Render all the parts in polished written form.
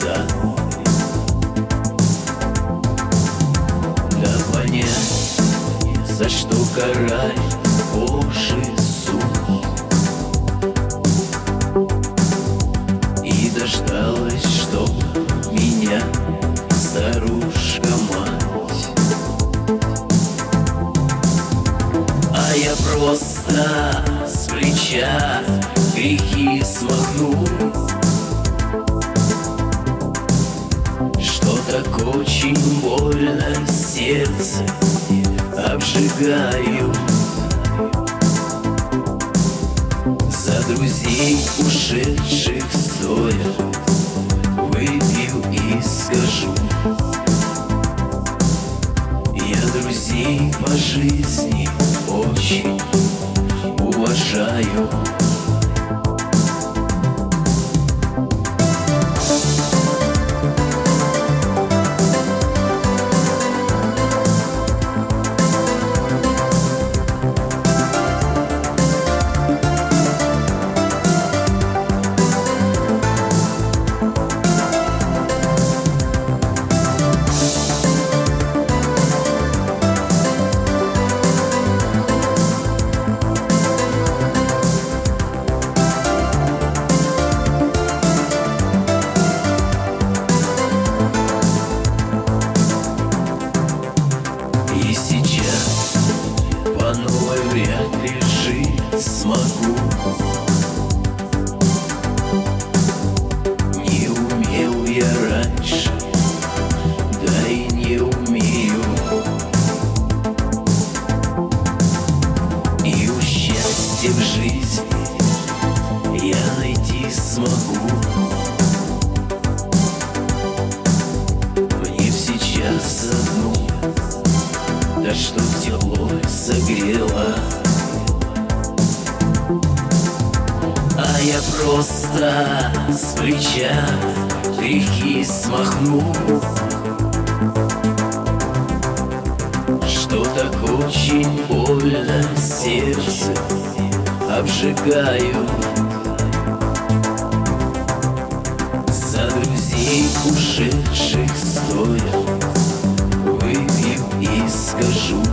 проста. Да понять, за что карать Божий суд. И дождалась, чтоб меня старушка-мать. А я просто с плеча грехи смахнул, что так очень больно сердце обжигаю. За друзей ушедших стоя выпью и скажу: я друзей по жизни очень уважаю. И сейчас по новой вряд ли жить смогу. Не умел я раньше, да и не умею. И у счастья в жизни я найти смогу. Мне б сейчас одну, да чтоб тепло согрело. А я просто с плеча грехи смахнул, что так очень больно сердце обжигаю. За друзей ушедших стоя выпью и скажу: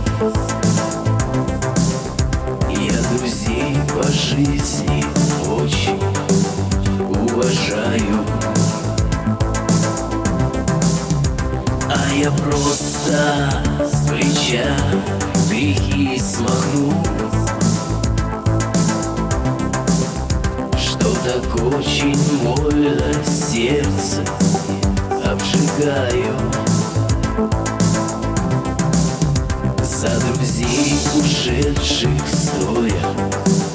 я друзей по жизни очень уважаю. А я просто с плеча грехи смахнул, что так очень больно сердце обжигаю. За друзей ушедших стоя